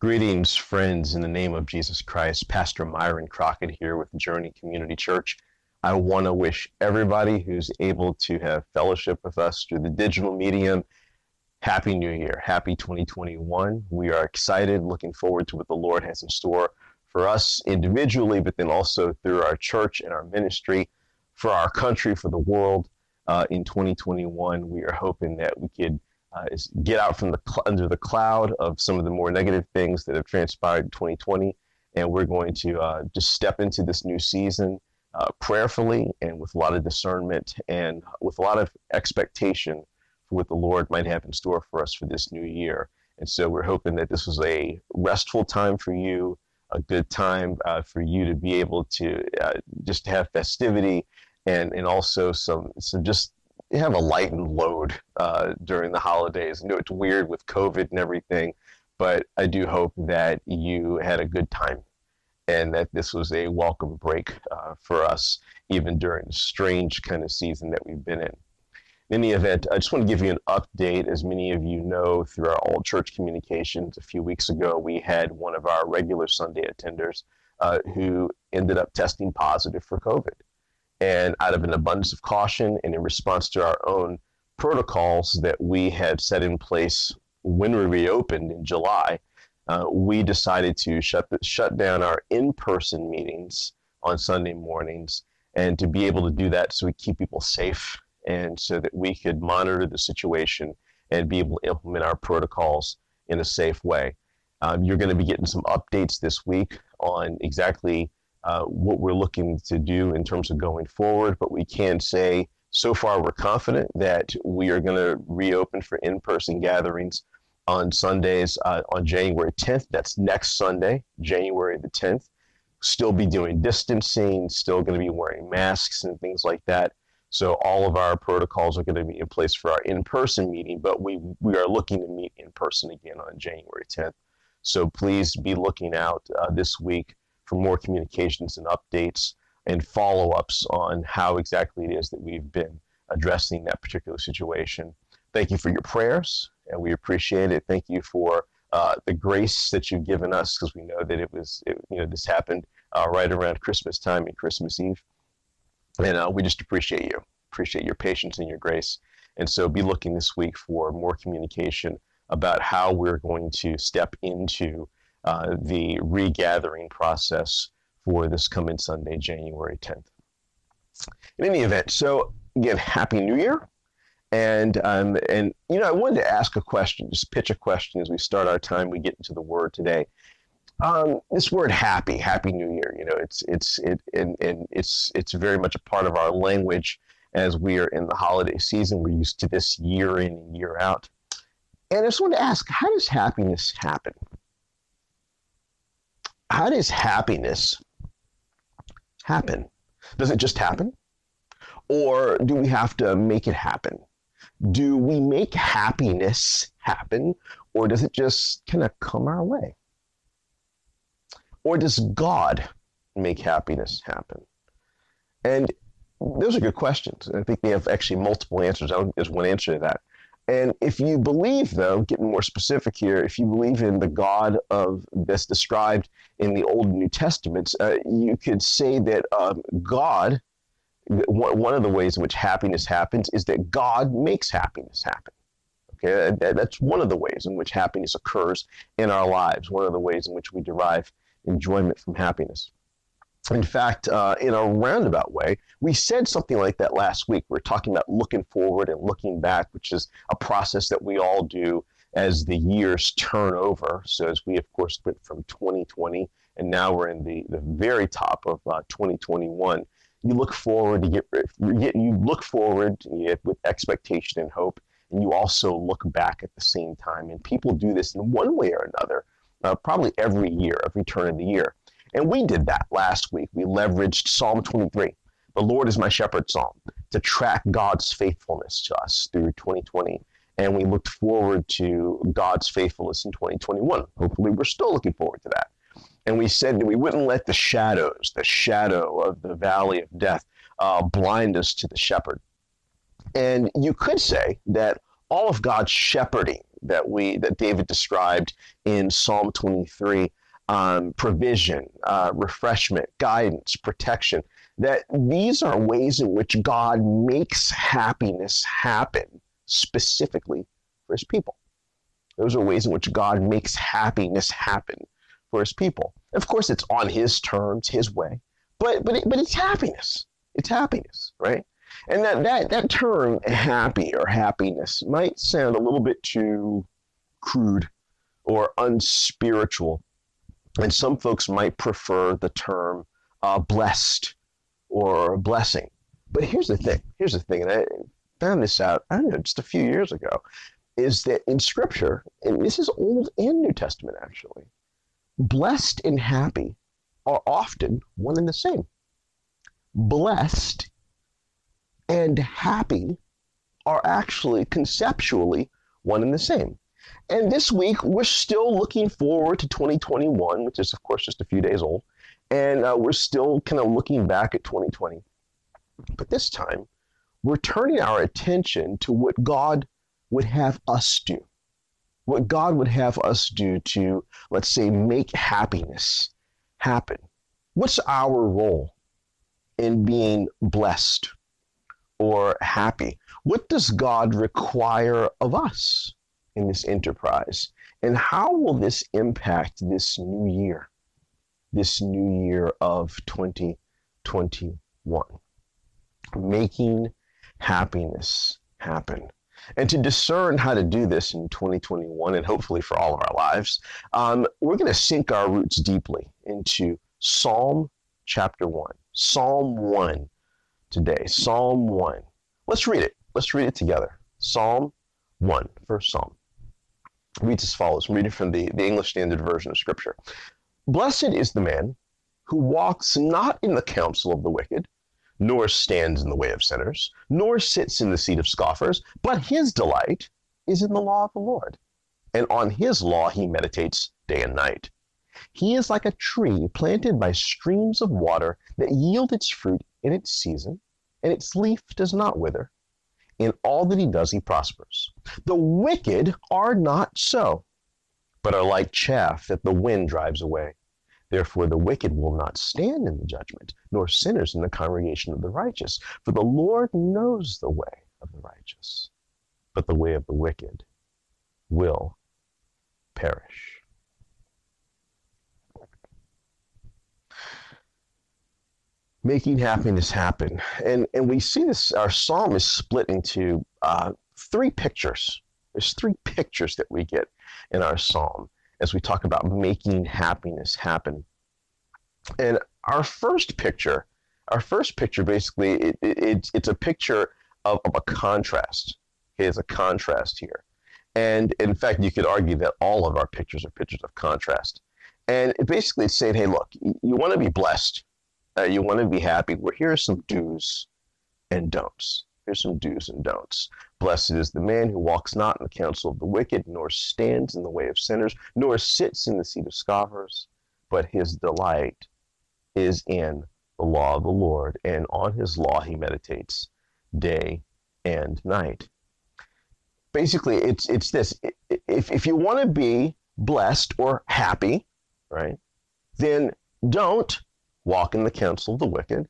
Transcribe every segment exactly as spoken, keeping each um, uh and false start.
Greetings, friends, in the name of Jesus Christ. Pastor Myron Crockett here with Journey Community Church. I want to wish everybody who's able to have fellowship with us through the digital medium, Happy New Year, Happy twenty twenty-one. We are excited, looking forward to what the Lord has in store for us individually, but then also through our church and our ministry, for our country, for the world. Uh, in twenty twenty-one, we are hoping that we could Uh, is get out from the cl- under the cloud of some of the more negative things that have transpired in twenty twenty, and we're going to uh, just step into this new season uh, prayerfully and with a lot of discernment and with a lot of expectation for what the Lord might have in store for us for this new year. And so we're hoping that this was a restful time for you, a good time uh, for you to be able to uh, just have festivity and and also some some just have a lightened load uh, during the holidays. I know it's weird with COVID and everything, but I do hope that you had a good time and that this was a welcome break uh, for us, even during the strange kind of season that we've been in. In any event, I just want to give you an update. As many of you know, through our all church communications, a few weeks ago, we had one of our regular Sunday attenders uh, who ended up testing positive for COVID. And out of an abundance of caution and in response to our own protocols that we had set in place when we reopened in July, uh, we decided to shut the, shut down our in-person meetings on Sunday mornings, and to be able to do that so we keep people safe and so that we could monitor the situation and be able to implement our protocols in a safe way. Um, you're going to be getting some updates this week on exactly Uh, what we're looking to do in terms of going forward, but we can say so far we're confident that we are going to reopen for in-person gatherings on Sundays uh, on January tenth. That's next Sunday, January the tenth. Still be doing distancing, still going to be wearing masks and things like that. So all of our protocols are going to be in place for our in-person meeting, but we, we are looking to meet in person again on January tenth. So please be looking out uh, this week for more communications and updates and follow-ups on how exactly it is that we've been addressing that particular situation. Thank you for your prayers, and we appreciate it. Thank you for uh, the grace that you've given us, because we know that it was, it, you know, this happened uh, right around Christmas time and Christmas Eve, and uh, we just appreciate you. Appreciate your patience and your grace. And so be looking this week for more communication about how we're going to step into Uh, the regathering process for this coming Sunday, January tenth. In any event, so again, Happy New Year. And, um, and you know, I wanted to ask a question, just pitch a question as we start our time, we get into the word today. Um, this word happy, Happy New Year, you know, it's, it's, it, and, and it's, it's very much a part of our language as we are in the holiday season. We're used to this year in and year out. And I just wanted to ask, how does happiness happen? How does happiness happen? Does it just happen? Or do we have to make it happen? Do we make happiness happen? Or does it just kind of come our way? Or does God make happiness happen? And those are good questions. I think they have actually multiple answers. I don't think there's one answer to that. And if you believe, though, getting more specific here, if you believe in the God of this described in the Old and New Testaments, uh, you could say that um, God, one of the ways in which happiness happens is that God makes happiness happen. Okay, that's one of the ways in which happiness occurs in our lives, one of the ways in which we derive enjoyment from happiness. In fact, uh, in a roundabout way, we said something like that last week. We we're talking about looking forward and looking back, which is a process that we all do as the years turn over. So as we, of course, went from twenty twenty, and now we're in the, the very top of uh, twenty twenty-one, you look forward to get, you look forward with expectation and hope, and you also look back at the same time. And people do this in one way or another, uh, probably every year, every turn of the year. And we did that last week. We leveraged Psalm twenty-three, the Lord is my shepherd psalm, to track God's faithfulness to us through twenty twenty. And we looked forward to God's faithfulness in twenty twenty-one. Hopefully, we're still looking forward to that. And we said that we wouldn't let the shadows, the shadow of the valley of death, uh, blind us to the shepherd. And you could say that all of God's shepherding, that we that David described in Psalm twenty-three, um, provision, uh, refreshment, guidance, protection, that these are ways in which God makes happiness happen specifically for his people. Those are ways in which God makes happiness happen for his people. Of course, it's on his terms, his way, but but it, but it's happiness. It's happiness, right? And that, that, that term, happy or happiness, might sound a little bit too crude or unspiritual. And some folks might prefer the term uh, blessed or blessing. But here's the thing. Here's the thing. And I found this out, I don't know, just a few years ago, is that in Scripture, and this is Old and New Testament actually, blessed and happy are often one and the same. Blessed and happy are actually conceptually one and the same. And this week, we're still looking forward to twenty twenty-one, which is, of course, just a few days old. And uh, we're still kind of looking back at twenty twenty. But this time, we're turning our attention to what God would have us do. What God would have us do to, let's say, make happiness happen. What's our role in being blessed or happy? What does God require of us in this enterprise? And how will this impact this new year, this new year of twenty twenty-one? Making happiness happen. And to discern how to do this in twenty twenty-one, and hopefully for all of our lives, um, we're going to sink our roots deeply into Psalm chapter one. Psalm one today. Psalm one. Let's read it. Let's read it together. Psalm one, first Psalm. It reads as follows. I'm reading from the, the English Standard Version of Scripture. Blessed is the man who walks not in the counsel of the wicked, nor stands in the way of sinners, nor sits in the seat of scoffers, but his delight is in the law of the Lord, and on his law he meditates day and night. He is like a tree planted by streams of water that yield its fruit in its season, and its leaf does not wither. In all that he does, he prospers. The wicked are not so, but are like chaff that the wind drives away. Therefore the wicked will not stand in the judgment, nor sinners in the congregation of the righteous. For the Lord knows the way of the righteous, but the way of the wicked will perish. Making happiness happen. And, and we see this, our psalm is split into uh, three pictures. There's three pictures that we get in our psalm as we talk about making happiness happen. And our first picture, our first picture basically, it, it, it's, it's a picture of, of a contrast. It's a contrast here. And in fact, you could argue that all of our pictures are pictures of contrast. And it basically it's saying, hey, look, you, you want to be blessed. Uh, you want to be happy. Well, here are some do's and don'ts. Here's some do's and don'ts. Blessed is the man who walks not in the counsel of the wicked, nor stands in the way of sinners, nor sits in the seat of scoffers, but his delight is in the law of the Lord, and on his law he meditates day and night. Basically, it's it's this. If, if you want to be blessed or happy, right, then don't walk in the counsel of the wicked,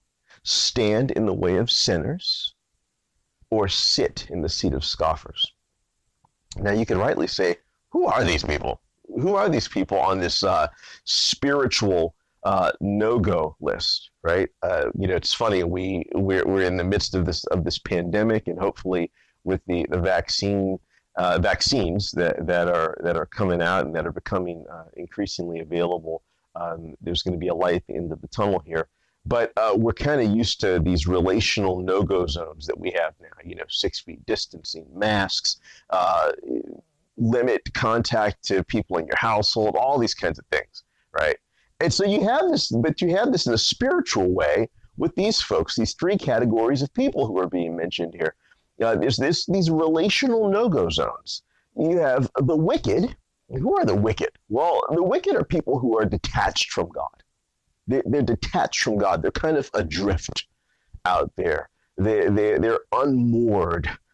stand in the way of sinners, or sit in the seat of scoffers. Now you can rightly say, who are these people? Who are these people on this uh, spiritual uh, no-go list, right? Uh, you know, it's funny, we, we're, we're in the midst of this of this pandemic, and hopefully with the, the vaccine uh, vaccines that, that are that are coming out and that are becoming uh, increasingly available, um, there's going to be a light at the end of the tunnel here. But uh, we're kind of used to these relational no-go zones that we have now, you know, six feet distancing, masks, uh, limit contact to people in your household, all these kinds of things, right? And so you have this, but you have this in a spiritual way with these folks, these three categories of people who are being mentioned here. Uh, there's this, these relational no-go zones. You have the wicked. Who are the wicked? Well, the wicked are people who are detached from God. They're, they're detached from God. They're kind of adrift out there. They, they, they're unmoored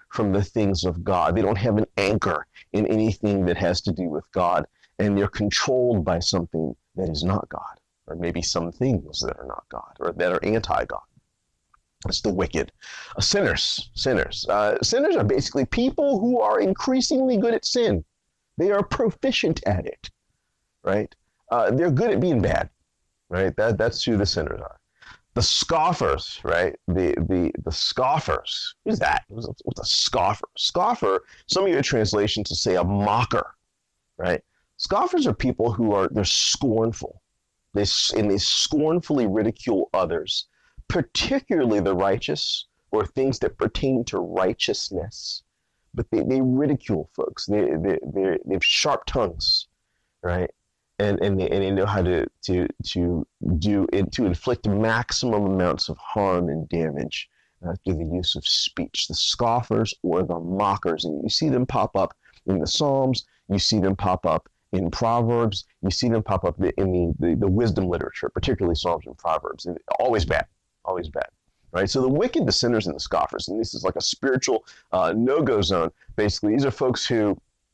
from the things of God. They don't have an anchor in anything that has to do with God, and they're controlled by something that is not God, or maybe some things that are not God, or that are anti-God. It's the wicked. Uh, sinners, sinners. Uh, sinners are basically people who are increasingly good at sin. They are proficient at it, right? Uh, they're good at being bad, right? That, that's who the sinners are. The scoffers, right? The the the scoffers. Who's that? What's a, what's a scoffer? Scoffer, some of your translations will say a mocker, right? Scoffers are people who are, they're scornful. They, and they scornfully ridicule others, particularly the righteous or things that pertain to righteousness. But they, they ridicule folks. They, they, they, they have sharp tongues, right? And, and, they, and they know how to, to, to do it, to inflict maximum amounts of harm and damage uh, through the use of speech. The scoffers or the mockers. And you see them pop up in the Psalms. You see them pop up in Proverbs. You see them pop up in the, the, the wisdom literature, particularly Psalms and Proverbs. And always bad, always bad. Right? So the wicked, the sinners, and the scoffers. And this is like a spiritual uh, no-go zone. Basically, these are folks who,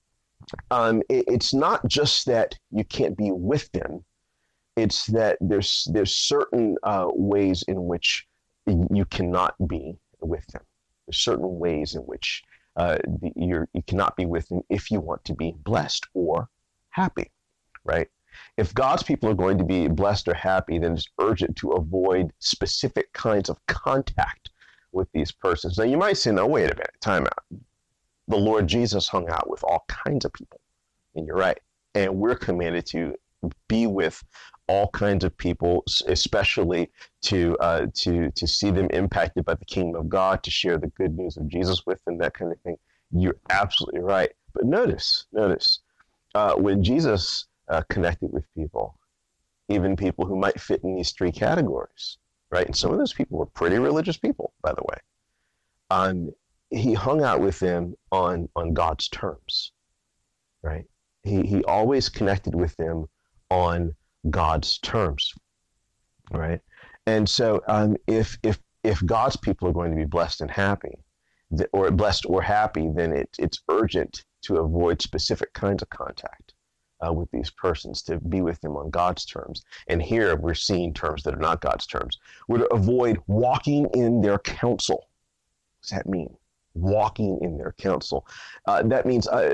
Um, it, it's not just that you can't be with them. It's that there's there's certain uh, ways in which you cannot be with them. There's certain ways in which uh, the, you're, you cannot be with them if you want to be blessed or happy, right? If God's people are going to be blessed or happy, then it's urgent to avoid specific kinds of contact with these persons. Now, you might say, no, wait a minute, time out. The Lord Jesus hung out with all kinds of people, and you're right. And we're commanded to be with all kinds of people, especially to uh, to to see them impacted by the kingdom of God, to share the good news of Jesus with them, that kind of thing. You're absolutely right. But notice, notice, uh, when Jesus uh, connected with people, even people who might fit in these three categories, right? And some of those people were pretty religious people, by the way. Um, he hung out with them on, on God's terms, right? He, he always connected with them on God's terms, right? And so um, if, if, if God's people are going to be blessed and happy, or blessed or happy, then it, it's urgent to avoid specific kinds of contact uh, with these persons, to be with them on God's terms. And here we're seeing terms that are not God's terms. We're to avoid walking in their counsel. What does that mean? Walking in their counsel. Uh, that means uh,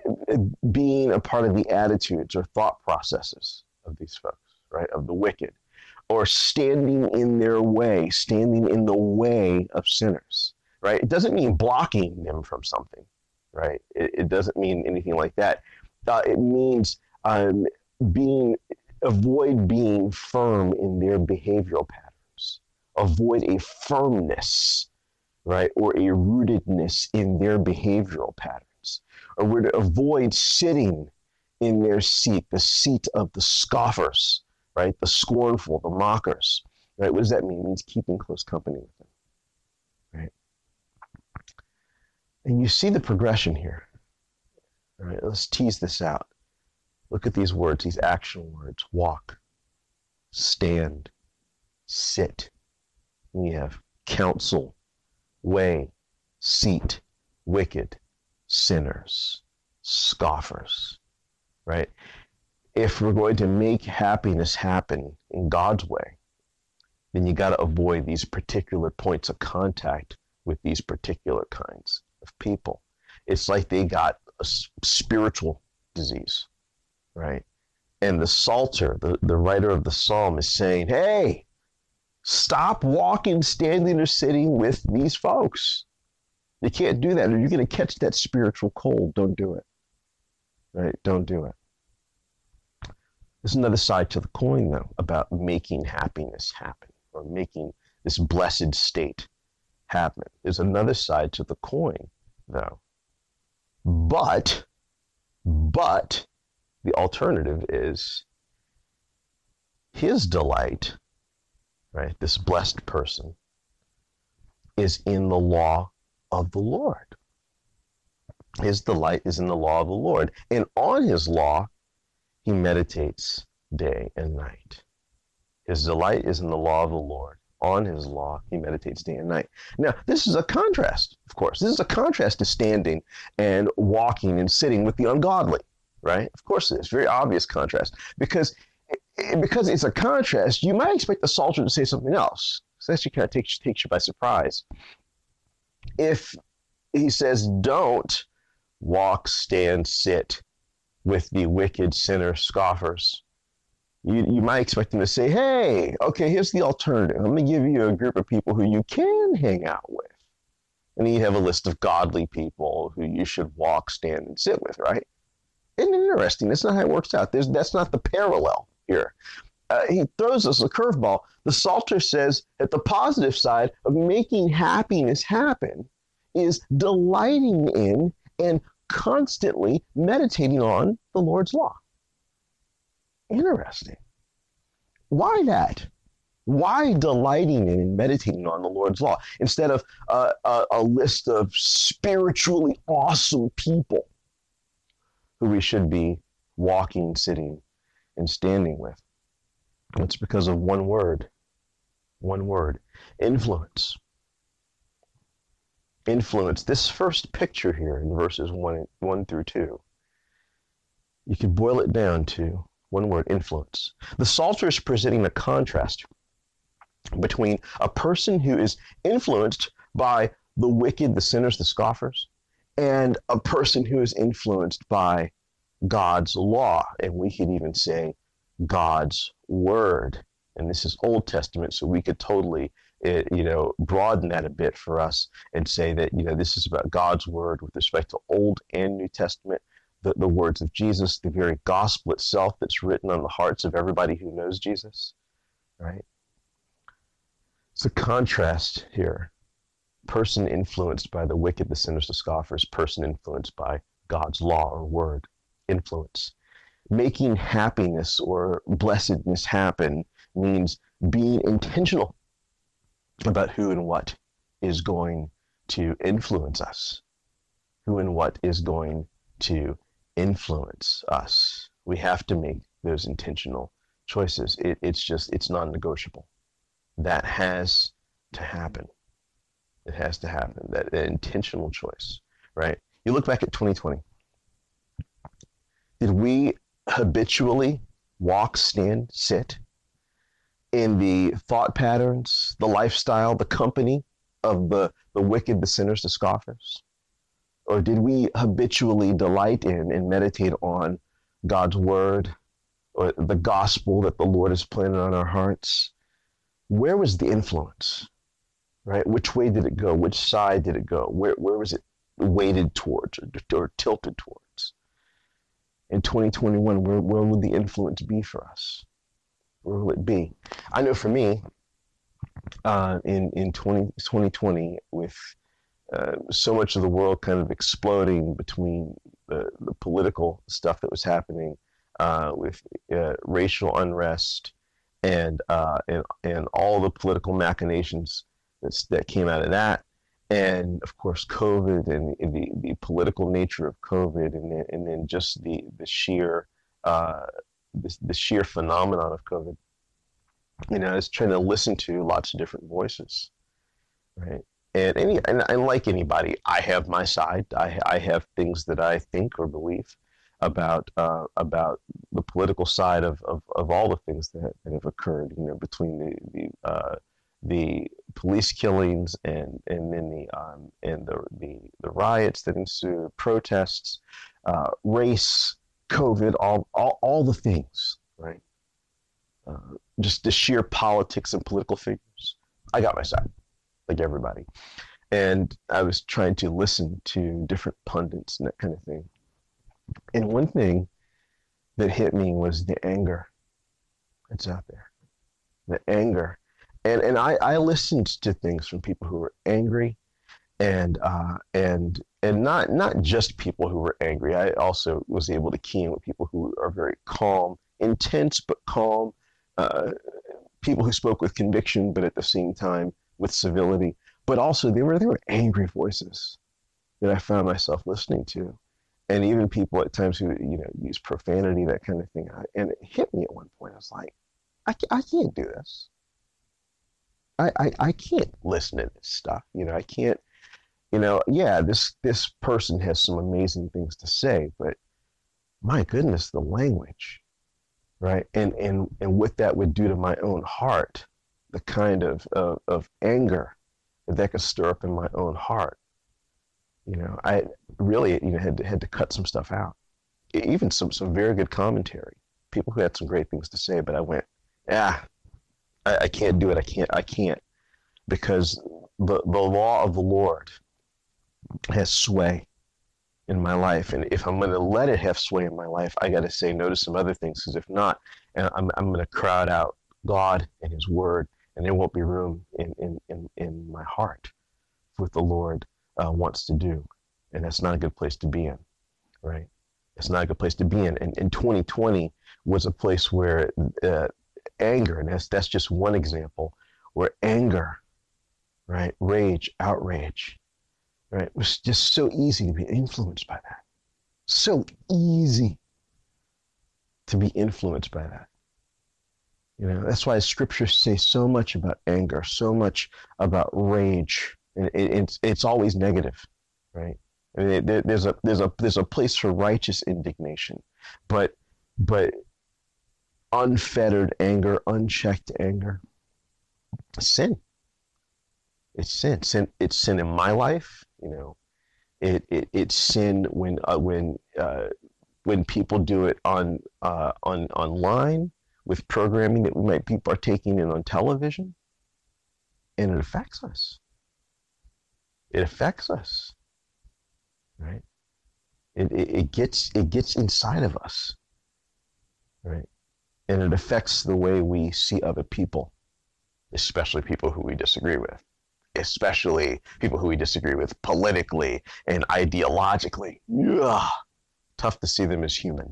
being a part of the attitudes or thought processes of these folks, right, of the wicked, or standing in their way, standing in the way of sinners, right? It doesn't mean blocking them from something, right? It, it doesn't mean anything like that. Uh, it means um, being, avoid being firm in their behavioral patterns. Avoid a firmness, right, or a rootedness in their behavioral patterns. Or we're to avoid sitting in their seat, the seat of the scoffers, right, the scornful, the mockers, right? What does that mean? It means keeping close company with them, right? And you see the progression here. All right, let's tease this out. Look at these words, these action words: walk, stand, sit. We have counsel, way, seat, wicked, sinners, scoffers, right? If we're going to make happiness happen in God's way, then you got to avoid these particular points of contact with these particular kinds of people. It's like they got a spiritual disease, right? And the Psalter, the, the writer of the Psalm, is saying, hey, stop walking, standing, or sitting with these folks. You can't do that, or you're going to catch that spiritual cold. Don't do it, right? Don't do it. There's another side to the coin, though, about making happiness happen, or making this blessed state happen. There's another side to the coin, though. But, but, the alternative is his delight, right, this blessed person, is in the law of the Lord. His delight is in the law of the Lord. And on his law, he meditates day and night. His delight is in the law of the Lord, On his law, he meditates day and night. Now, this is a contrast, of course. This is a contrast to standing and walking and sitting with the ungodly, right? Of course it is. Very obvious contrast. Because, because it's a contrast, you might expect the Psalter to say something else. So that actually kind of takes, takes you by surprise. If he says, don't walk, stand, sit with the wicked sinner scoffers, You, you might expect them to say, hey, okay, here's the alternative. I'm going to give you a group of people who you can hang out with. And you have a list of godly people who you should walk, stand, and sit with, right? Isn't it interesting? That's not how it works out. There's, that's not the parallel here. Uh, he throws us a curveball. The Psalter says that the positive side of making happiness happen is delighting in and constantly meditating on the Lord's law. Interesting. Why that? Why delighting in and meditating on the Lord's law instead of uh, a, a list of spiritually awesome people who we should be walking, sitting, and standing with? It's because of one word. One word. Influence. Influence. This first picture here in verses one, one through two, you can boil it down to one word: influence. The Psalter is presenting a contrast between a person who is influenced by the wicked, the sinners, the scoffers, and a person who is influenced by God's law. And we could even say God's word. And this is Old Testament, so we could totally, uh, you know, broaden that a bit for us and say that, you know, this is about God's word with respect to Old and New Testament. The, the words of Jesus, the very gospel itself that's written on the hearts of everybody who knows Jesus, right? It's a contrast here. Person influenced by the wicked, the sinners, the scoffers. Person influenced by God's law or word. Influence. Making happiness or blessedness happen means being intentional about who and what is going to influence us. Who and what is going to influence us. We have to make those intentional choices. It, it's just, it's non-negotiable. That has to happen. It has to happen. That, that intentional choice, right? You look back at twenty twenty. Did we habitually walk, stand, sit in the thought patterns, the lifestyle, the company of the, the wicked, the sinners, the scoffers? Or did we habitually delight in and meditate on God's word or the gospel that the Lord has planted on our hearts? Where was the influence, right? Which way did it go? Which side did it go? Where, where was it weighted towards or, or tilted towards? In twenty twenty-one, where, where will the influence be for us? Where will it be? I know for me, uh, in, in twenty twenty, with Uh, so much of the world kind of exploding between the, the political stuff that was happening uh, with uh, racial unrest and, uh, and and all the political machinations that's, that came out of that, and of course COVID and, and the, the political nature of COVID, and then, and then just the the sheer uh, the, the sheer phenomenon of COVID. You know, I was trying to listen to lots of different voices, right? And, any, and, and like anybody, I have my side. I, I have things that I think or believe about uh, about the political side of, of, of all the things that, that have occurred. You know, between the the, uh, the police killings and and then the um, and the, the the riots that ensued, protests, uh, race, COVID, all all all the things, right? Uh, just the sheer politics and political figures. I got my side, like everybody. And I was trying to listen to different pundits and that kind of thing. And one thing that hit me was the anger that's out there. The anger. And and I, I listened to things from people who were angry and uh, and and not not just people who were angry. I also was able to key in with people who are very calm, intense but calm, uh, people who spoke with conviction but at the same time with civility. But also they were they were angry voices that I found myself listening to, and even people at times who you know use profanity, that kind of thing. And it hit me at one point. I was like, I, I can't do this. I, I, I can't listen to this stuff. You know, I can't, you know, yeah, this, this person has some amazing things to say, but my goodness, the language, right? And, and, and what that would do to my own heart, the kind of, of, of anger that that could stir up in my own heart. You know, I really, you know, had to, had to cut some stuff out. Even some, some very good commentary, people who had some great things to say, but I went, yeah, I, I can't do it. I can't, I can't, because the, the law of the Lord has sway in my life. And if I'm going to let it have sway in my life, I got to say no to some other things, because if not, I'm, I'm going to crowd out God and his word, and there won't be room in, in, in, in my heart for what the Lord uh, wants to do. And that's not a good place to be in, right? It's not a good place to be in. And, and twenty twenty was a place where uh, anger, and that's, that's just one example, where anger, right, rage, outrage, right, it was just so easy to be influenced by that. So easy to be influenced by that. You know, that's why scriptures say so much about anger, so much about rage. And it, it's, it's always negative, right? I mean, there, there's a there's a there's a place for righteous indignation, but but unfettered anger, unchecked anger, sin. It's sin. Sin. It's sin in my life. You know, it, it it's sin when uh, when uh, when people do it on uh, on online with programming that we might be partaking in on television, and it affects us. It affects us. Right? It, it, it gets it gets inside of us, right? And it affects the way we see other people, especially people who we disagree with, especially people who we disagree with politically and ideologically. Ugh, tough to see them as human,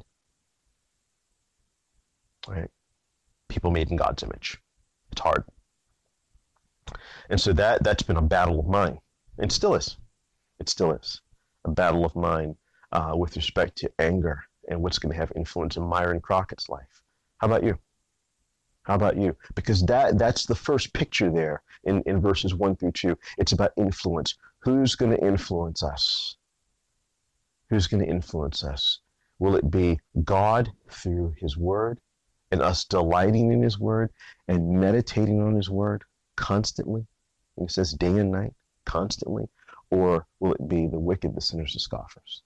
right? People made in God's image. It's hard. And so that, that's been a battle of mine, and still is. It still is. A battle of mine uh, with respect to anger and what's going to have influence in Myron Crockett's life. How about you? How about you? Because that that's the first picture there in, in verses one through two. It's about influence. Who's going to influence us? Who's going to influence us? Will it be God through his word and us delighting in his word and meditating on his word constantly? And it says day and night, constantly. Or will it be the wicked, the sinners, the scoffers?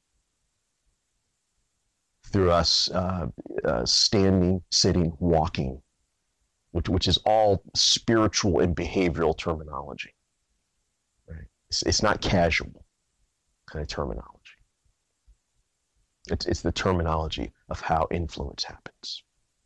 Through us uh, uh, standing, sitting, walking, which, which is all spiritual and behavioral terminology. Right? It's, it's not casual kind of terminology. It's, it's the terminology of how influence happens.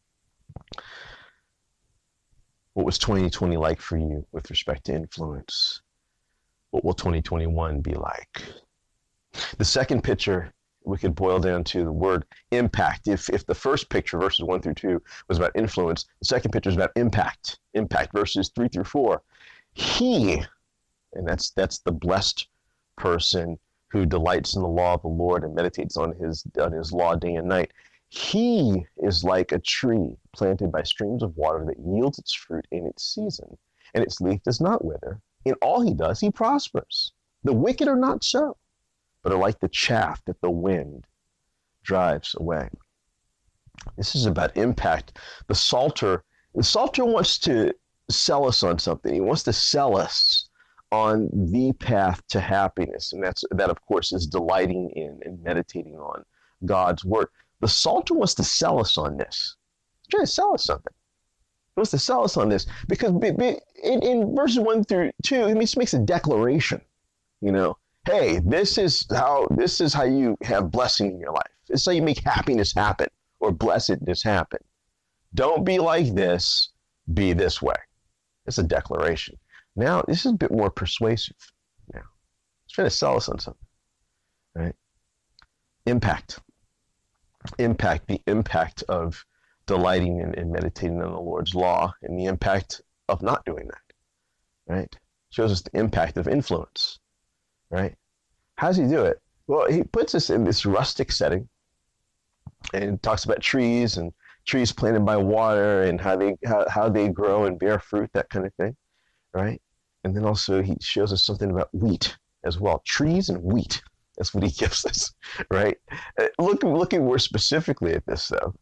What was twenty twenty like for you with respect to influence? What will twenty twenty-one be like? The second picture, we could boil down to the word impact. If if the first picture, verses one through two, was about influence, the second picture is about impact. Impact, verses three through four. He, and that's that's the blessed person who delights in the law of the Lord and meditates on his on his law day and night. He is like a tree planted by streams of water that yields its fruit in its season, and its leaf does not wither. In all he does, he prospers. The wicked are not so, but are like the chaff that the wind drives away. This is about impact. The Psalter, the Psalter wants to sell us on something. He wants to sell us on the path to happiness, and that's that, of course, is delighting in and meditating on God's word. The Psalter wants to sell us on this. He's trying to sell us something. He wants to sell us on this because in, in verses one through two, he makes a declaration. You know, hey, this is how this is how you have blessing in your life. This is how you make happiness happen or blessedness happen. Don't be like this. Be this way. It's a declaration. Now, this is a bit more persuasive. Now, he's trying to sell us on something, right? Impact. Impact. The impact of delighting and, and meditating on the Lord's law, and the impact of not doing that, right? Shows us the impact of influence, right? How does he do it? Well, he puts us in this rustic setting and talks about trees and trees planted by water and how they how, how they grow and bear fruit, that kind of thing, right? And then also he shows us something about wheat as well. Trees and wheat. That's what he gives us, right? Uh, Look, looking more specifically at this, though,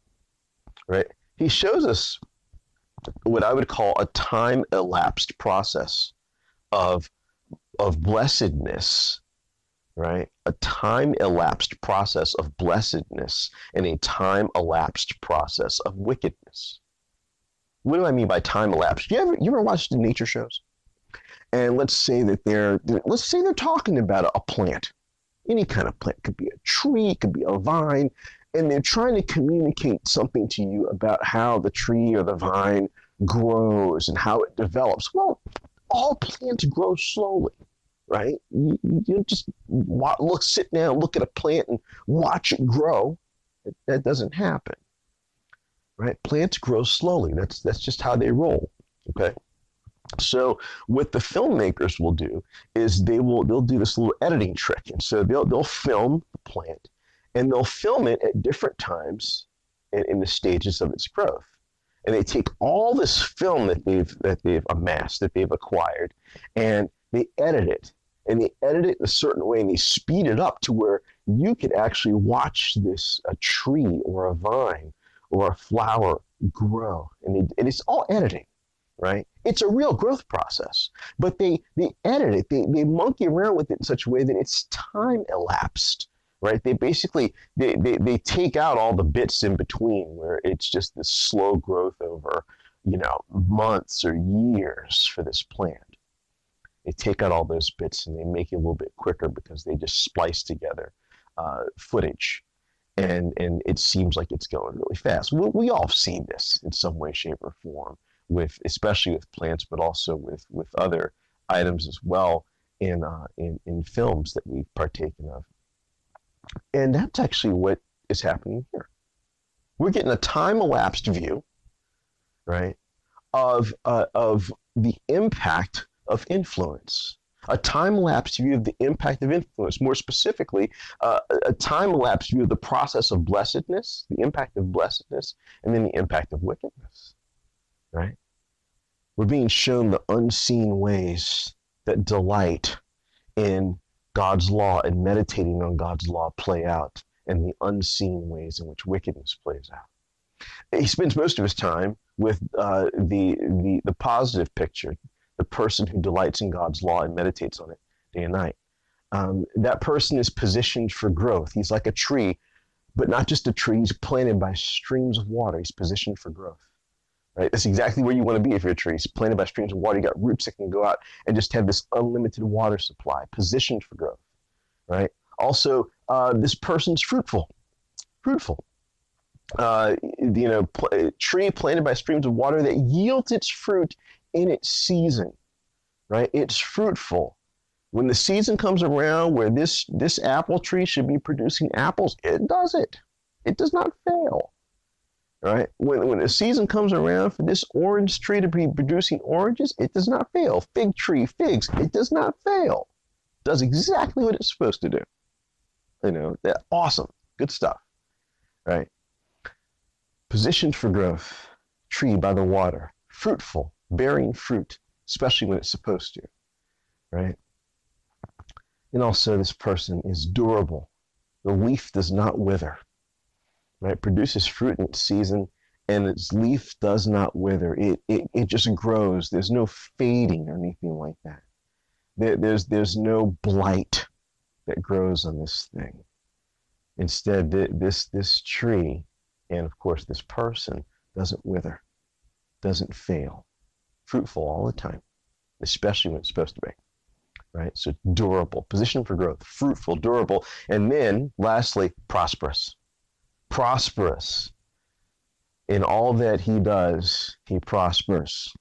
right? He shows us what I would call a time-elapsed process of of blessedness, right? A time-elapsed process of blessedness and a time-elapsed process of wickedness. What do I mean by time-elapsed? You ever you ever watch the nature shows? And let's say that they're let's say they're talking about a plant. Any kind of plant. It could be a tree, it could be a vine, and they're trying to communicate something to you about how the tree or the vine grows and how it develops. Well, all plants grow slowly, right? You, you just look, sit down, look at a plant and watch it grow. That doesn't happen, right? Plants grow slowly. That's that's just how they roll, okay? So what the filmmakers will do is they will they'll do this little editing trick, and so they'll they'll film the plant, and they'll film it at different times in, in the stages of its growth, and they take all this film that they've that they've amassed, that they've acquired, and they edit it, and they edit it in a certain way, and they speed it up to where you could actually watch this a tree or a vine or a flower grow, and, they, and it's all editing. Right? It's a real growth process, but they, they edit it, they, they monkey around with it in such a way that it's time elapsed, right? They basically, they, they, they take out all the bits in between where it's just this slow growth over, you know, months or years for this plant. They take out all those bits and they make it a little bit quicker because they just splice together uh, footage. And, and it seems like it's going really fast. We, we all have seen this in some way, shape, or form. With especially with plants, but also with, with other items as well in, uh, in in films that we've partaken of. And that's actually what is happening here. We're getting a time-elapsed view, right, of uh, of the impact of influence. A time-elapsed view of the impact of influence. More specifically, uh, a time-elapsed view of the process of blessedness, the impact of blessedness, and then the impact of wickedness. Right? We're being shown the unseen ways that delight in God's law and meditating on God's law play out, and the unseen ways in which wickedness plays out. He spends most of his time with uh, the, the, the positive picture, the person who delights in God's law and meditates on it day and night. Um, that person is positioned for growth. He's like a tree, but not just a tree. He's planted by streams of water. He's positioned for growth. Right? That's exactly where you want to be if you're a tree. It's planted by streams of water. You got roots that can go out and just have this unlimited water supply, positioned for growth. Right? Also, uh, this person's fruitful. Fruitful. Uh, you know, pl- tree planted by streams of water that yields its fruit in its season. Right? It's fruitful. When the season comes around where this this apple tree should be producing apples, it does it. It does not fail. Right? When, when the season comes around for this orange tree to be producing oranges, it does not fail. Fig tree, figs, it does not fail. It does exactly what it's supposed to do. You know, that awesome, good stuff. Right? Positioned for growth, tree by the water, fruitful, bearing fruit, especially when it's supposed to. Right? And also, this person is durable. The leaf does not wither. Right, produces fruit in its season, and its leaf does not wither. It, it it just grows. There's no fading or anything like that. There, there's there's no blight that grows on this thing. Instead, this this tree, and of course this person, doesn't wither, doesn't fail, fruitful all the time, especially when it's supposed to be. Right, so durable, positioned for growth, fruitful, durable, and then lastly, prosperous. Prosperous. In all that he does, he prospers.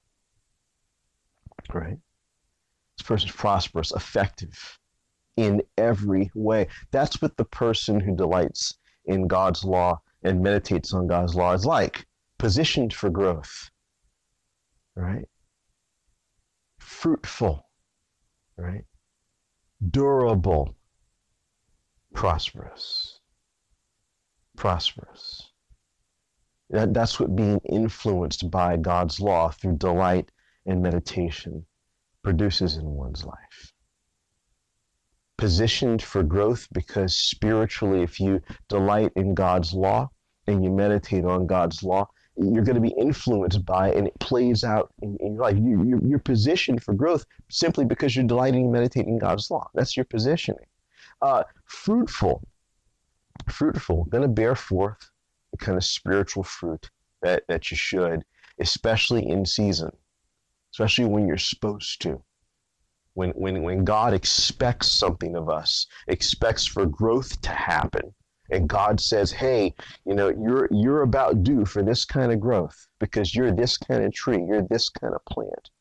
Right? This person's prosperous, effective in every way. That's what the person who delights in God's law and meditates on God's law is like. Positioned for growth. Right? Fruitful. Right? Durable. Prosperous. Prosperous. That, that's what being influenced by God's law through delight and meditation produces in one's life. Positioned for growth because spiritually, if you delight in God's law and you meditate on God's law, you're going to be influenced by it, and it plays out in, in your life. You, you're, you're positioned for growth simply because you're delighting and meditating in God's law. That's your positioning. Uh, fruitful, fruitful, going to bear forth the kind of spiritual fruit that, that you should, especially in season, especially when you're supposed to. When, when, when God expects something of us, expects for growth to happen, and God says, hey, you know, you're you're about due for this kind of growth because you're this kind of tree, you're this kind of plant.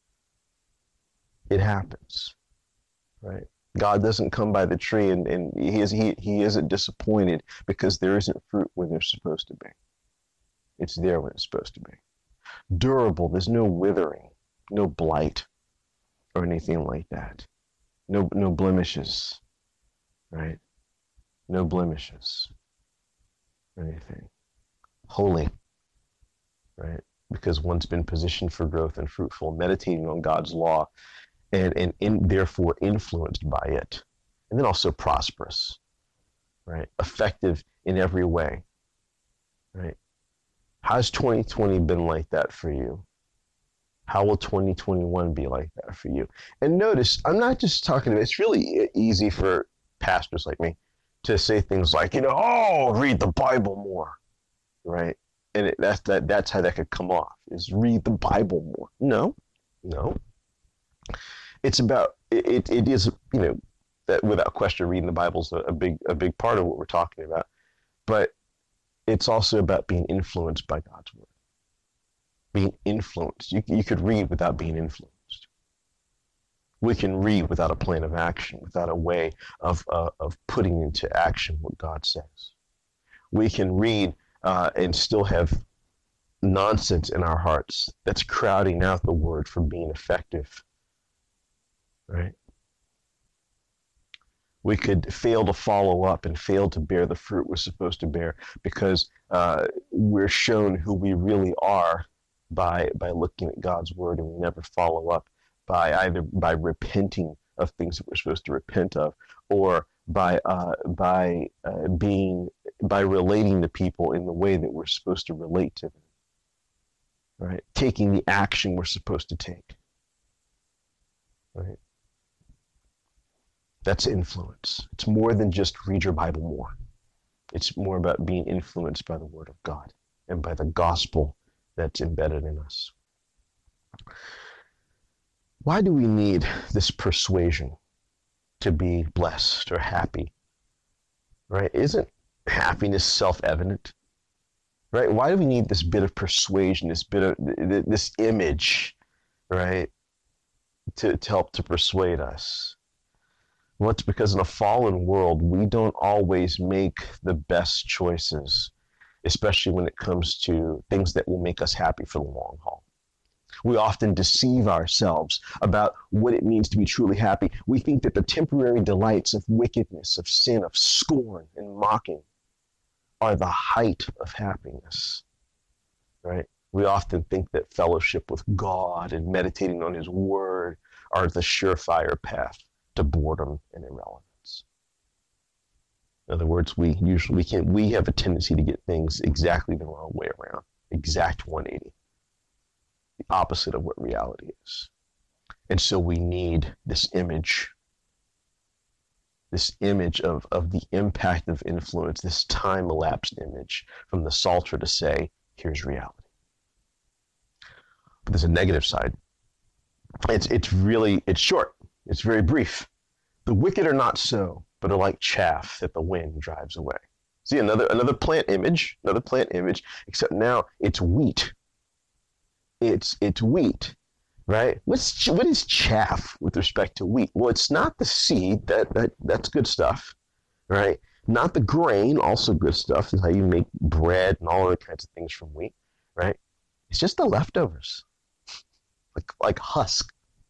It happens, right? God doesn't come by the tree and, and he, is, he, he isn't disappointed because there isn't fruit when there's supposed to be. It's there when it's supposed to be. Durable, there's no withering, no blight or anything like that. No, no blemishes, right? No blemishes or anything. Holy, right? Because one's been positioned for growth and fruitful, meditating on God's law and, and in, therefore influenced by it. And then also prosperous, right? Effective in every way, right? How's twenty twenty been like that for you? How will twenty twenty-one be like that for you? And notice, I'm not just talking about, it's really easy for pastors like me to say things like, you know, oh, read the Bible more, right? And it, that's, that, that's how that could come off, is read the Bible more. No, no. It's about, it, it is, you know, that without question, reading the Bible is a, a big, a big part of what we're talking about. But it's also about being influenced by God's word. Being influenced. You, you could read without being influenced. We can read without a plan of action, without a way of, uh, of putting into action what God says. We can read uh, and still have nonsense in our hearts that's crowding out the word from being effective, right? We could fail to follow up and fail to bear the fruit we're supposed to bear because uh, we're shown who we really are by, by looking at God's word, and we never follow up by either by repenting of things that we're supposed to repent of, or by uh, by uh, being by relating to people in the way that we're supposed to relate to them, right? Taking the action we're supposed to take, right? That's influence. It's more than just read your Bible more. It's more about being influenced by the Word of God and by the gospel that's embedded in us. Why do we need this persuasion to be blessed or happy? Right? Isn't happiness self-evident? Right? Why do we need this bit of persuasion, this bit of this image, right, to, to help to persuade us? Well, it's because in a fallen world, we don't always make the best choices, especially when it comes to things that will make us happy for the long haul. We often deceive ourselves about what it means to be truly happy. We think that the temporary delights of wickedness, of sin, of scorn and mocking are the height of happiness, right? We often think that fellowship with God and meditating on His Word are the surefire path to boredom and irrelevance. In other words, we usually we can we have a tendency to get things exactly the wrong way around, exact one eighty. The opposite of what reality is. And so we need this image, this image of, of the impact of influence, this time-elapsed image from the Psalter to say, here's reality. But there's a negative side. It's, it's really, it's short. It's very brief. The wicked are not so, but are like chaff that the wind drives away. See, another, another plant image, another plant image, except now it's wheat. It's it's wheat, right? What's what is chaff with respect to wheat? Well, it's not the seed, that that that's good stuff, right? Not the grain, also good stuff. Is how you make bread and all other kinds of things from wheat, right? It's just the leftovers, like like husk,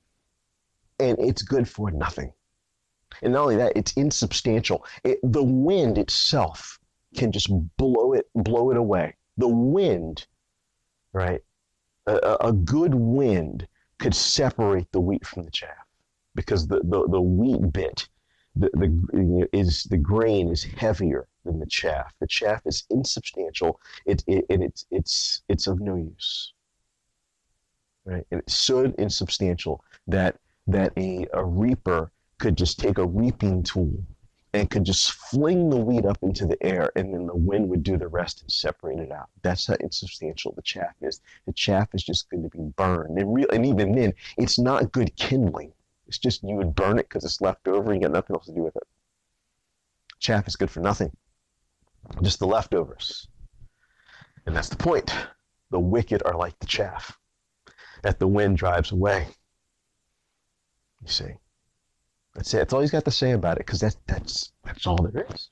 and it's good for nothing. And not only that, it's insubstantial. It, the wind itself can just blow it blow it away. The wind, right? A, a good wind could separate the wheat from the chaff, because the, the, the wheat bit the, the, is the grain is heavier than the chaff. The chaff is insubstantial. It, it, and it's, it's, it's of no use. Right? And it's so insubstantial that, that a, a reaper could just take a reaping tool and could just fling the wheat up into the air, and then the wind would do the rest and separate it out. That's how insubstantial the chaff is. The chaff is just going to be burned. And, real, and even then, it's not good kindling. It's just you would burn it because it's left over and you got nothing else to do with it. Chaff is good for nothing. Just the leftovers. And that's the point. The wicked are like the chaff that the wind drives away. You see. That's it. That's all he's got to say about it, because that's, that's, that's all there is.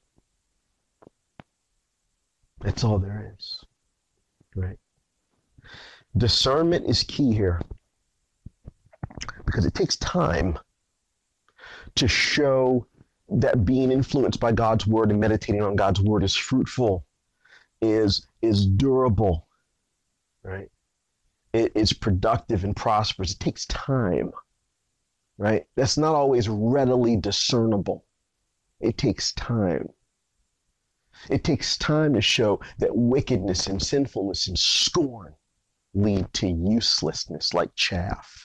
That's all there is. Right? Discernment is key here, because it takes time to show that being influenced by God's word and meditating on God's word is fruitful, is, is durable, right? It is productive and prosperous. It takes time, right? That's not always readily discernible. It takes time. It takes time to show that wickedness and sinfulness and scorn lead to uselessness like chaff.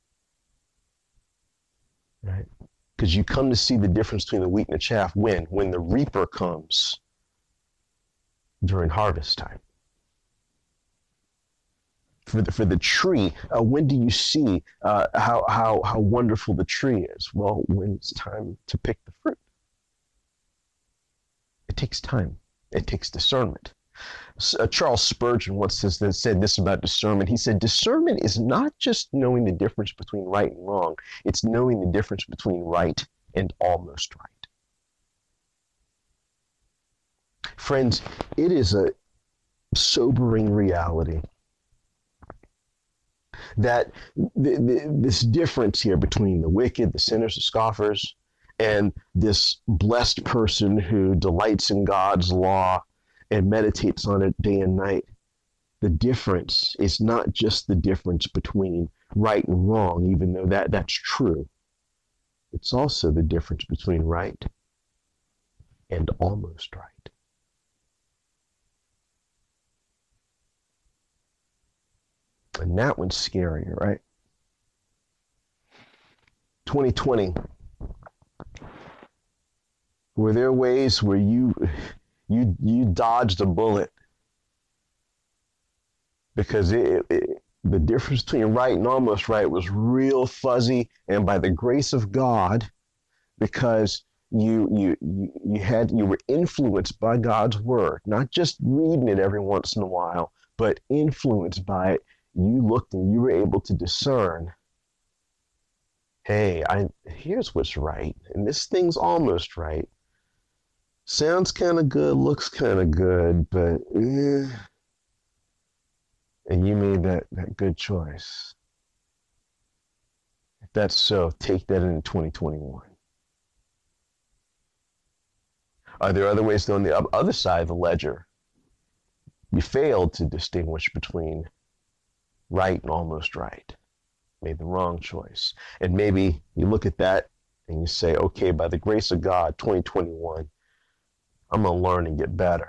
Right? Because you come to see the difference between the wheat and the chaff when? When the reaper comes during harvest time. For the, for the tree, uh, when do you see uh, how, how, how wonderful the tree is? Well, when it's time to pick the fruit. It takes time. It takes discernment. Uh, Charles Spurgeon once says this, said this about discernment. He said, discernment is not just knowing the difference between right and wrong. It's knowing the difference between right and almost right. Friends, it is a sobering reality that the, the, this difference here between the wicked, the sinners, the scoffers, and this blessed person who delights in God's law and meditates on it day and night, the difference is not just the difference between right and wrong, even though that, that's true. It's also the difference between right and almost right. And that one's scarier, right? twenty twenty. Were there ways where you you you dodged a bullet because it, it, the difference between right and almost right was real fuzzy, and by the grace of God, because you you you, you had you were influenced by God's word, not just reading it every once in a while, but influenced by it. You looked and you were able to discern, hey, I here's what's right, and this thing's almost right. Sounds kind of good, looks kind of good, but eh. And you made that, that good choice. If that's so, take that into twenty twenty-one. Are there other ways on the other side of the ledger? You failed to distinguish between right and almost right. Made the wrong choice. And maybe you look at that and you say, okay, by the grace of God, twenty twenty-one, I'm going to learn and get better.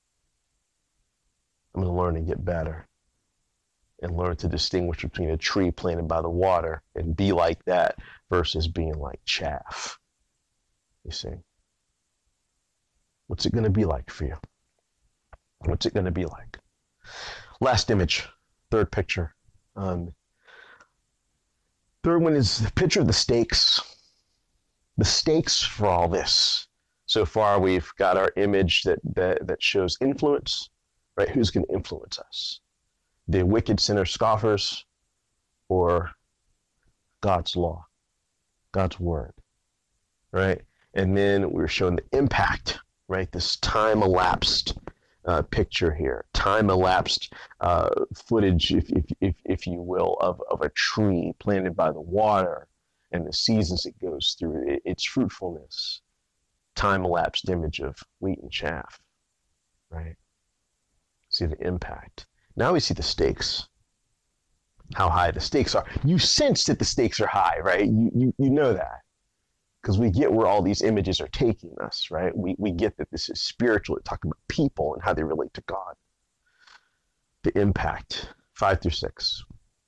I'm going to learn and get better. And learn to distinguish between a tree planted by the water and be like that versus being like chaff. You see? What's it going to be like for you? What's it going to be like? Last image, third picture. Um, third one is the picture of the stakes. The stakes for all this. So far, we've got our image that, that, that shows influence, right? Who's going to influence us? The wicked sinner scoffers, or God's law, God's word, right? And then we're showing the impact, right? This time-elapsed uh, picture here, time-elapsed uh, footage, if, if, if, if you will, of, of a tree planted by the water and the seasons it goes through, it, its fruitfulness. Time-elapsed image of wheat and chaff, right? See the impact. Now we see the stakes. how high the stakes are. You sense that the stakes are high, right? You you, you know that. Because we get where all these images are taking us, right? We, we get that this is spiritual. We're talking about people and how they relate to God. The impact, five through six.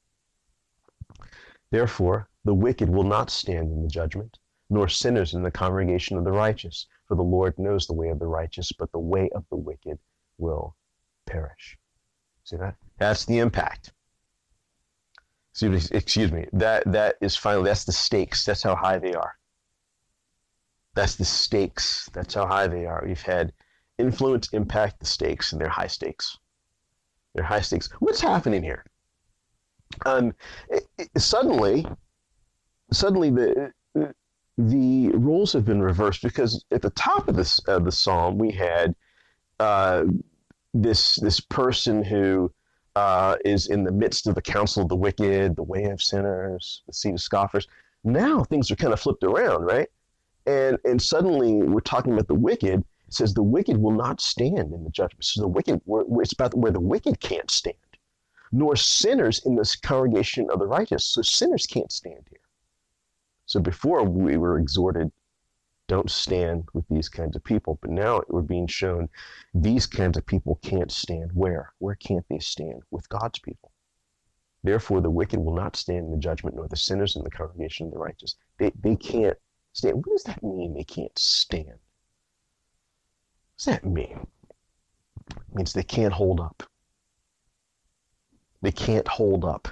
Therefore, the wicked will not stand in the judgment, nor sinners in the congregation of the righteous. For the Lord knows the way of the righteous, but the way of the wicked will perish. See that? That's the impact. Excuse me, excuse me. That, that is finally, that's the stakes. That's how high they are. That's the stakes. That's how high they are. We've had influence, impact, the stakes, and they're high stakes. They're high stakes. What's happening here? Um, it, it, suddenly, suddenly the the roles have been reversed, because at the top of this of the psalm we had uh, this this person who uh, is in the midst of the counsel of the wicked, the way of sinners, the seat of scoffers. Now things are kind of flipped around, right? And and suddenly we're talking about the wicked. It says the wicked will not stand in the judgment. So the wicked, it's about where the wicked can't stand, nor sinners in this congregation of the righteous. So sinners can't stand here. So before we were exhorted, don't stand with these kinds of people. But now we're being shown these kinds of people can't stand where? Where can't they stand? With God's people. Therefore the wicked will not stand in the judgment, nor the sinners in the congregation of the righteous. They, they can't stand. What does that mean, they can't stand? What does that mean? It means they can't hold up. They can't hold up.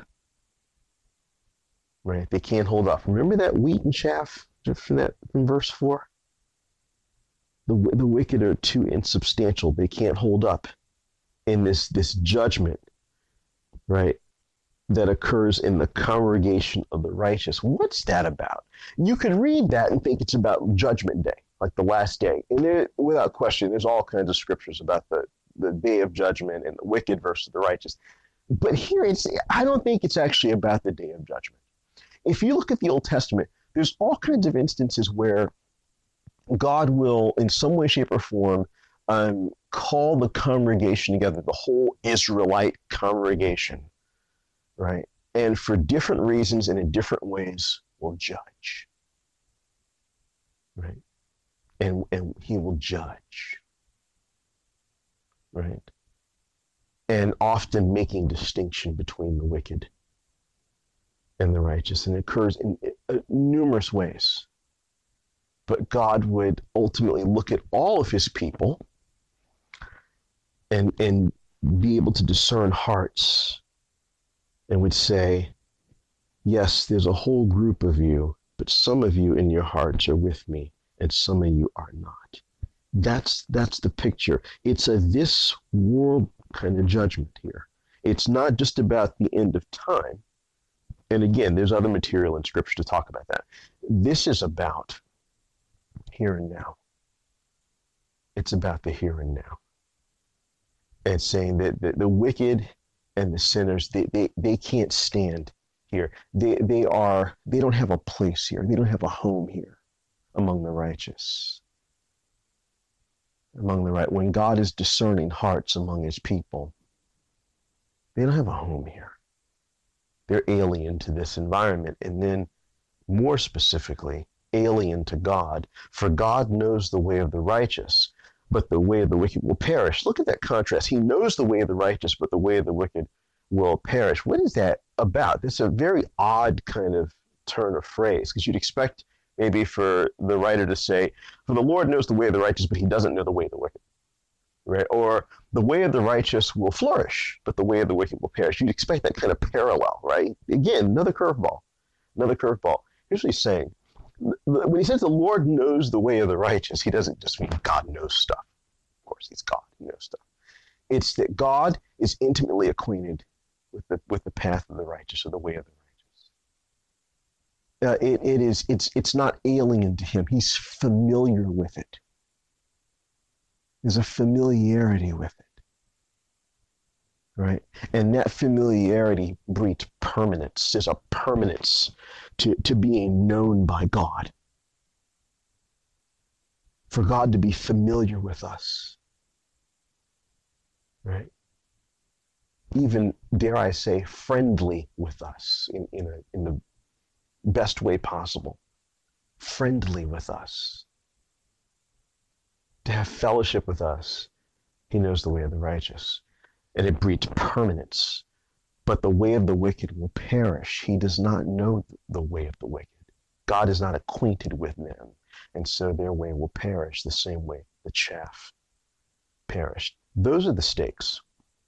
Right? They can't hold up. Remember that wheat and chaff from that from verse four? The, the wicked are too insubstantial. They can't hold up in this, this judgment, right, that occurs in the congregation of the righteous. What's that about? You could read that and think it's about judgment day, like the last day. And there, without question, there's all kinds of scriptures about the, the day of judgment and the wicked versus the righteous. But here, it's, I don't think it's actually about the day of judgment. If you look at the Old Testament, there's all kinds of instances where God will, in some way, shape, or form, um, call the congregation together, the whole Israelite congregation, right? And for different reasons and in different ways will judge, right? And, and he will judge, right? And often making distinction between the wicked and the righteous. And it occurs in uh, numerous ways. But God would ultimately look at all of his people and, and be able to discern hearts, and would say, yes, there's a whole group of you, but some of you in your hearts are with me, and some of you are not. That's, that's the picture. It's a this world kind of judgment here. It's not just about the end of time. And again, there's other material in Scripture to talk about that. This is about here and now. It's about the here and now. It's saying that the, the wicked and the sinners, they, they, they can't stand here. They, they are, they don't have a place here. They don't have a home here among the righteous. Among the right, when God is discerning hearts among his people, they don't have a home here. They're alien to this environment. And then more specifically, alien to God. For God knows the way of the righteous, but the way of the wicked will perish. Look at that contrast. He knows the way of the righteous, but the way of the wicked will perish. What is that about? This is a very odd kind of turn of phrase, because you'd expect maybe for the writer to say, for the Lord knows the way of the righteous, but he doesn't know the way of the wicked. Right? Or the way of the righteous will flourish, but the way of the wicked will perish. You'd expect that kind of parallel, right? Again, another curveball. Another curveball. Here's what he's saying. When he says the Lord knows the way of the righteous, he doesn't just mean God knows stuff. Of course, he's God. He knows stuff. It's that God is intimately acquainted with the with the path of the righteous, or the way of the righteous. Uh, it, it is, it's, it's not alien to him. He's familiar with it. There's a familiarity with it, right? And that familiarity breeds permanence. There's a permanence to, to being known by God. For God to be familiar with us, right? even, dare I say, friendly with us in, in, a, in the best way possible. Friendly with us. To have fellowship with us. He knows the way of the righteous. And it breeds permanence. But the way of the wicked will perish. He does not know the way of the wicked. God is not acquainted with them. And so their way will perish the same way the chaff perished. Those are the stakes.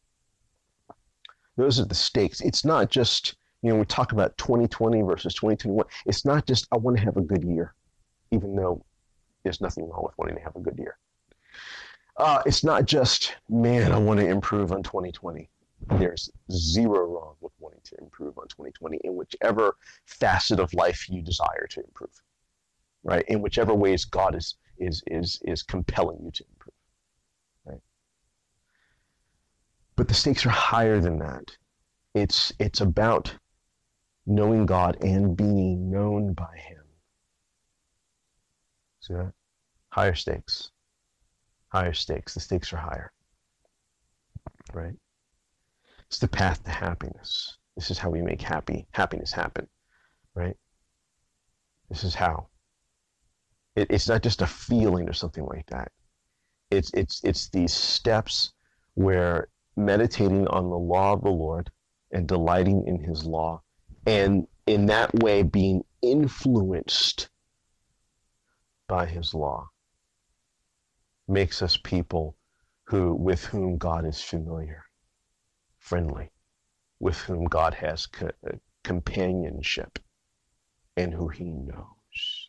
Those are the stakes. It's not just, you know, we talk about twenty twenty versus twenty twenty-one. It's not just, I want to have a good year, even though there's nothing wrong with wanting to have a good year. Uh, it's not just, man, I want to improve on twenty twenty. There's zero wrong with wanting to improve on twenty twenty in whichever facet of life you desire to improve, right? In whichever ways God is is is is compelling you to improve, right? But the stakes are higher than that. It's it's about knowing God and being known by Him. See that? Higher stakes. Higher stakes. The stakes are higher, right? It's the path to happiness. This is how we make happy happiness happen, right? This is how. It, it's not just a feeling or something like that. It's it's it's these steps where meditating on the law of the Lord and delighting in His law, and in that way being influenced by His law, makes us people who with whom God is familiar. Friendly, with whom God has co- companionship, and who He knows.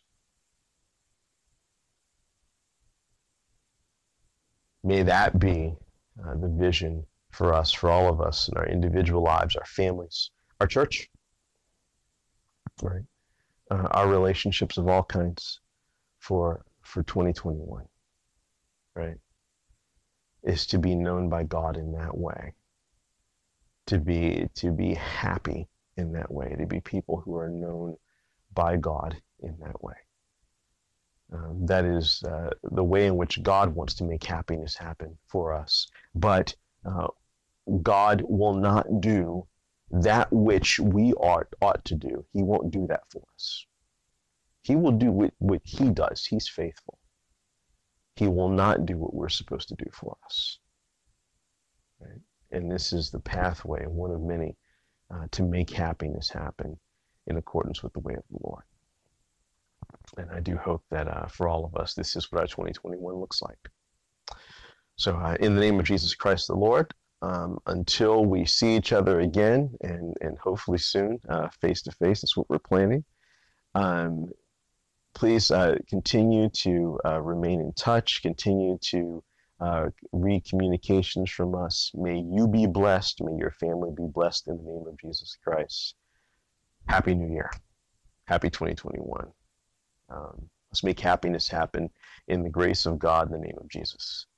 May that be uh, the vision for us, for all of us in our individual lives, our families, our church, right? Uh, our relationships of all kinds for for twenty twenty-one, right? Is to be known by God in that way. To be to be happy in that way, to be people who are known by God in that way. Um, that is uh, the way in which God wants to make happiness happen for us. But uh, God will not do that which we ought, ought to do. He won't do that for us. He will do what, what He does. He's faithful. He will not do what we're supposed to do for us. Right? And this is the pathway, one of many, uh, to make happiness happen in accordance with the way of the Lord. And I do hope that uh, for all of us, this is what our twenty twenty-one looks like. So uh, in the name of Jesus Christ the Lord, um, until we see each other again, and, and hopefully soon, uh, face to face, that's what we're planning. Um, please uh, continue to uh, remain in touch, continue to Uh, read communications from us. May you be blessed. May your family be blessed in the name of Jesus Christ. Happy New Year. Happy twenty twenty-one. Um, let's make happiness happen in the grace of God in the name of Jesus.